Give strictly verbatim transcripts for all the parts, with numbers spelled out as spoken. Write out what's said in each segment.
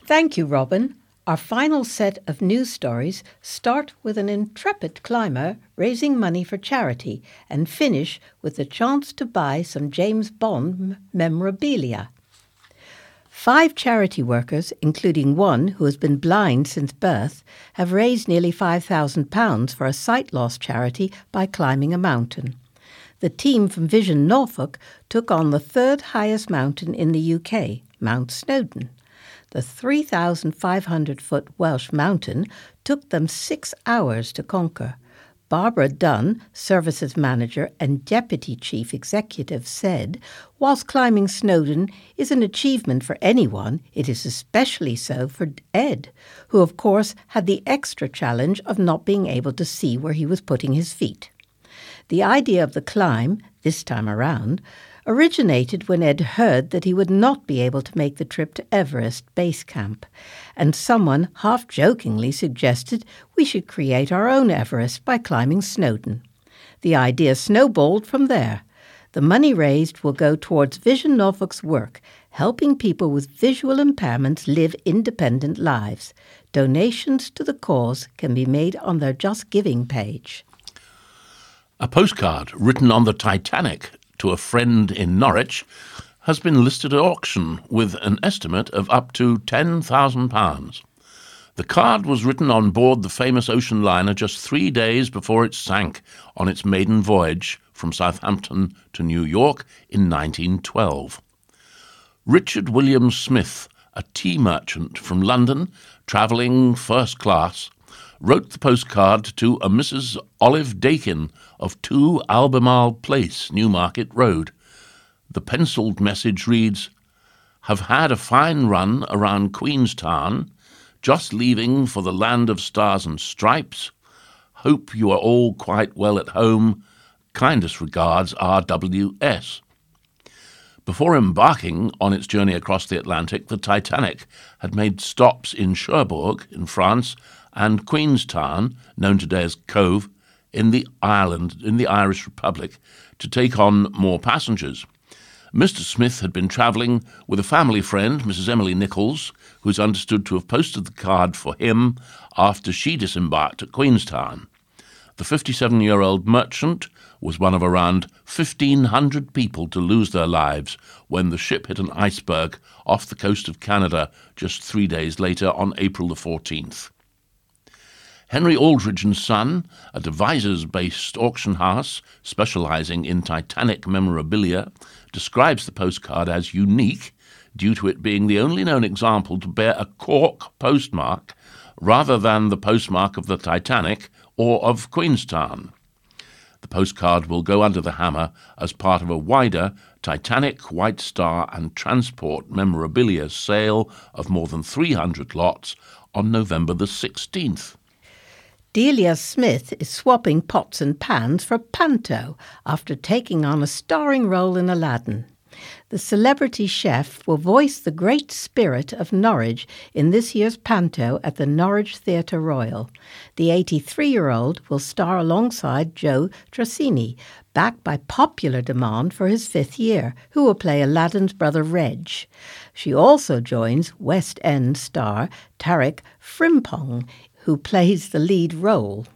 Thank you, Robin. Our final set of news stories start with an intrepid climber raising money for charity and finish with the chance to buy some James Bond memorabilia. Five charity workers, including one who has been blind since birth, have raised nearly five thousand pounds for a sight loss charity by climbing a mountain. The team from Vision Norfolk took on the third highest mountain in the U K, Mount Snowdon. The three thousand five hundred foot Welsh mountain took them six hours to conquer. Barbara Dunn, Services Manager and Deputy Chief Executive, said, "Whilst climbing Snowdon is an achievement for anyone, it is especially so for Ed, who of course had the extra challenge of not being able to see where he was putting his feet." The idea of the climb, this time around, originated when Ed heard that he would not be able to make the trip to Everest Base Camp, and someone half-jokingly suggested we should create our own Everest by climbing Snowdon. The idea snowballed from there. The money raised will go towards Vision Norfolk's work, helping people with visual impairments live independent lives. Donations to the cause can be made on their Just Giving page. A postcard written on the Titanic to a friend in Norwich has been listed at auction with an estimate of up to ten thousand pounds. The card was written on board the famous ocean liner just three days before it sank on its maiden voyage from Southampton to New York in nineteen twelve. Richard William Smith, a tea merchant from London, travelling first class, wrote the postcard to a Missus Olive Dakin of two Albemarle Place, Newmarket Road. The pencilled message reads, "Have had a fine run around Queenstown, just leaving for the land of stars and stripes. Hope you are all quite well at home. Kindest regards, R W S" Before embarking on its journey across the Atlantic, the Titanic had made stops in Cherbourg in France and Queenstown, known today as Cove, in the Ireland, in the Irish Republic, to take on more passengers. Mister Smith had been travelling with a family friend, Missus Emily Nichols, who is understood to have posted the card for him after she disembarked at Queenstown. The fifty-seven-year-old merchant was one of around fifteen hundred people to lose their lives when the ship hit an iceberg off the coast of Canada just three days later on April the fourteenth. Henry Aldridge and Son, a Devizes-based auction house specialising in Titanic memorabilia, describes the postcard as unique due to it being the only known example to bear a cork postmark rather than the postmark of the Titanic or of Queenstown. The postcard will go under the hammer as part of a wider Titanic, White Star and Transport memorabilia sale of more than three hundred lots on November the sixteenth. Delia Smith is swapping pots and pans for Panto after taking on a starring role in Aladdin. The celebrity chef will voice the great spirit of Norwich in this year's Panto at the Norwich Theatre Royal. The eighty-three-year-old will star alongside Joe Tracini, backed by popular demand for his fifth year, who will play Aladdin's brother Reg. She also joins West End star Tariq Frimpong, who plays the lead role.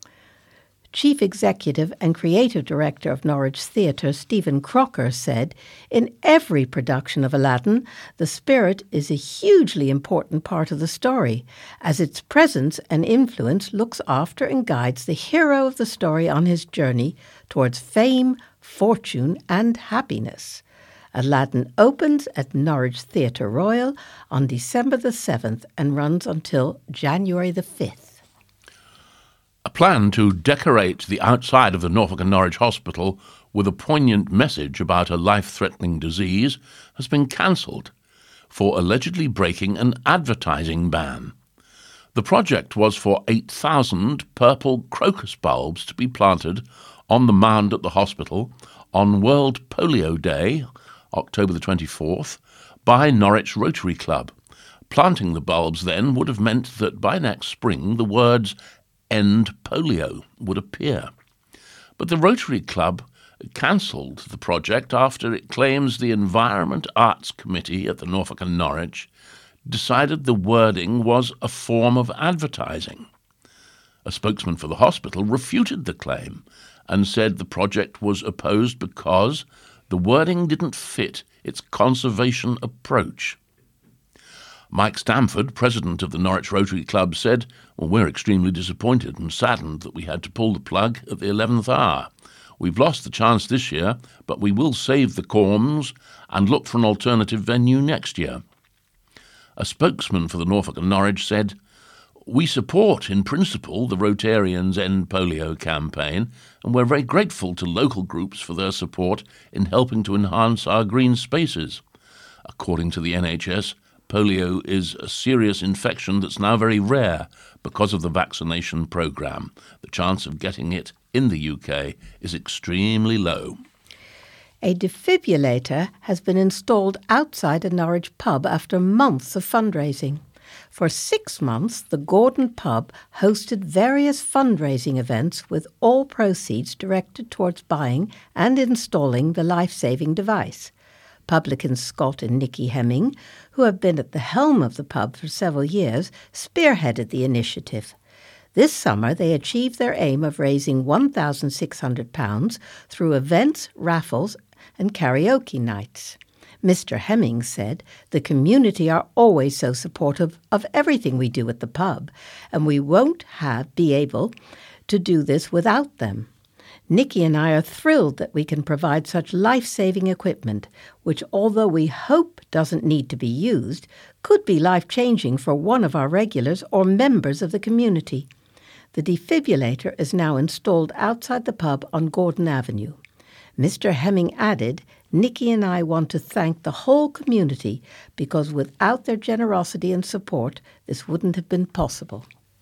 Chief Executive and Creative Director of Norwich Theatre, Stephen Crocker, said, "In every production of Aladdin, the spirit is a hugely important part of the story, as its presence and influence looks after and guides the hero of the story on his journey towards fame, fortune, and happiness." Aladdin opens at Norwich Theatre Royal on December the seventh and runs until January the fifth. A plan to decorate the outside of the Norfolk and Norwich Hospital with a poignant message about a life-threatening disease has been cancelled for allegedly breaking an advertising ban. The project was for eight thousand purple crocus bulbs to be planted on the mound at the hospital on World Polio Day, October the twenty-fourth, by Norwich Rotary Club. Planting the bulbs then would have meant that by next spring the words "End Polio" would appear. But the Rotary Club cancelled the project after it claims the Environment Arts Committee at the Norfolk and Norwich decided the wording was a form of advertising. A spokesman for the hospital refuted the claim and said the project was opposed because the wording didn't fit its conservation approach. Mike Stamford, president of the Norwich Rotary Club, said, well, we're extremely disappointed and saddened that we had to pull the plug at the eleventh hour. We've lost the chance this year, but we will save the corms and look for an alternative venue next year. A spokesman for the Norfolk and Norwich said, we support, in principle, the Rotarians' End Polio campaign, and we're very grateful to local groups for their support in helping to enhance our green spaces. According to the N H S, polio is a serious infection that's now very rare because of the vaccination programme. The chance of getting it in the U K is extremely low. A defibrillator has been installed outside a Norwich pub after months of fundraising. For six months, the Gordon pub hosted various fundraising events with all proceeds directed towards buying and installing the life-saving device. Publicans Scott and Nicky Hemming, who have been at the helm of the pub for several years, spearheaded the initiative. This summer, they achieved their aim of raising one thousand six hundred pounds through events, raffles and karaoke nights. Mister Hemming said, the community are always so supportive of everything we do at the pub, and we won't have be able to do this without them. Nicky and I are thrilled that we can provide such life-saving equipment, which, although we hope doesn't need to be used, could be life-changing for one of our regulars or members of the community. The defibrillator is now installed outside the pub on Gordon Avenue. Mister Hemming added, Nicky and I want to thank the whole community because without their generosity and support, this wouldn't have been possible.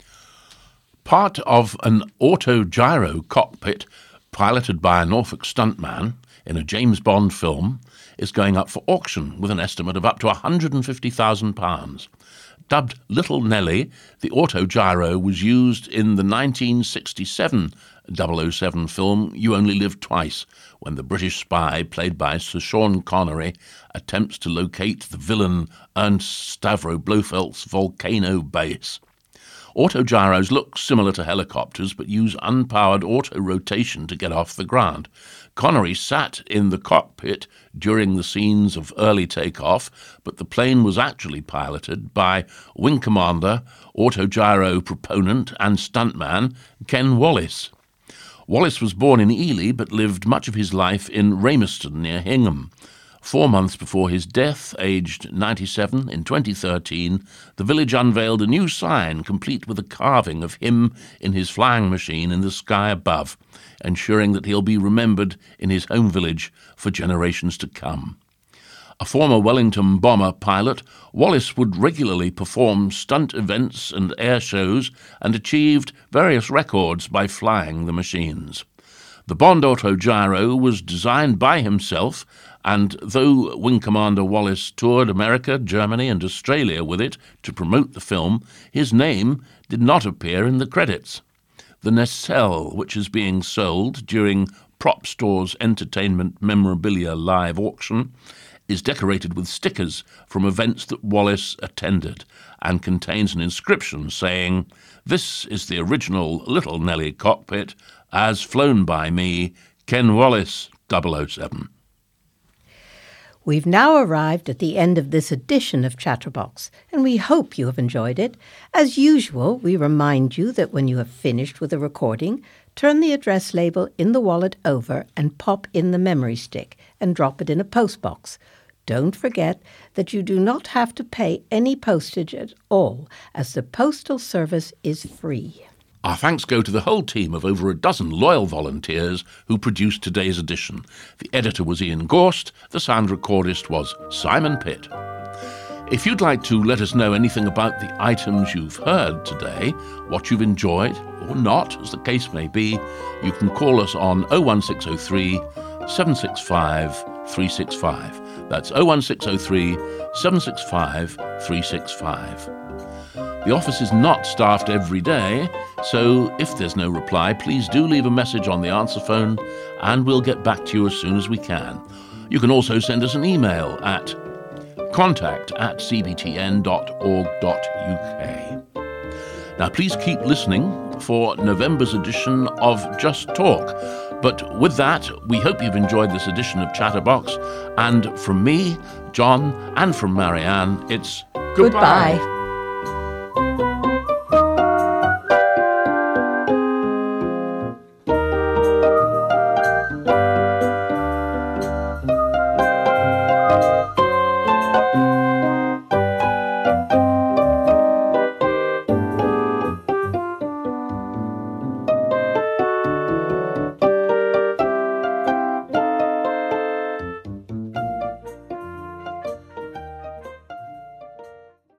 Part of an autogyro cockpit piloted by a Norfolk stuntman in a James Bond film is going up for auction with an estimate of up to one hundred fifty thousand pounds. Dubbed Little Nelly, the autogyro was used in the nineteen sixty-seven double oh seven film You Only Live Twice, when the British spy, played by Sir Sean Connery, attempts to locate the villain Ernst Stavro Blofeld's volcano base. Autogyros look similar to helicopters but use unpowered auto-rotation to get off the ground. Connery sat in the cockpit during the scenes of early takeoff, but the plane was actually piloted by Wing Commander, autogyro proponent and stuntman Ken Wallace. Wallace was born in Ely but lived much of his life in Rameston near Hingham. Four months before his death, aged ninety-seven, in twenty thirteen, the village unveiled a new sign complete with a carving of him in his flying machine in the sky above, ensuring that he'll be remembered in his home village for generations to come. A former Wellington bomber pilot, Wallace would regularly perform stunt events and air shows and achieved various records by flying the machines. The Bond autogyro was designed by himself, and though Wing Commander Wallace toured America, Germany and Australia with it to promote the film, his name did not appear in the credits. The nacelle, which is being sold during Prop Store's Entertainment Memorabilia live auction, is decorated with stickers from events that Wallace attended and contains an inscription saying, "This is the original Little Nelly cockpit, as flown by me, Ken Wallace, double oh seven. We've now arrived at the end of this edition of Chatterbox, and we hope you have enjoyed it. As usual, we remind you that when you have finished with the recording, turn the address label in the wallet over and pop in the memory stick and drop it in a postbox. Don't forget that you do not have to pay any postage at all, as the postal service is free. Our thanks go to the whole team of over a dozen loyal volunteers who produced today's edition. The editor was Ian Gorst, the sound recordist was Simon Pitt. If you'd like to let us know anything about the items you've heard today, what you've enjoyed or not, as the case may be, you can call us on oh one six oh three, seven six five, three six five. That's oh one six oh three, seven six five, three six five. The office is not staffed every day, so if there's no reply, please do leave a message on the answer phone and we'll get back to you as soon as we can. You can also send us an email at contact at c b t n dot org dot u k. Now, please keep listening for November's edition of Just Talk. But with that, we hope you've enjoyed this edition of Chatterbox. And from me, John, and from Marianne, it's goodbye. Goodbye.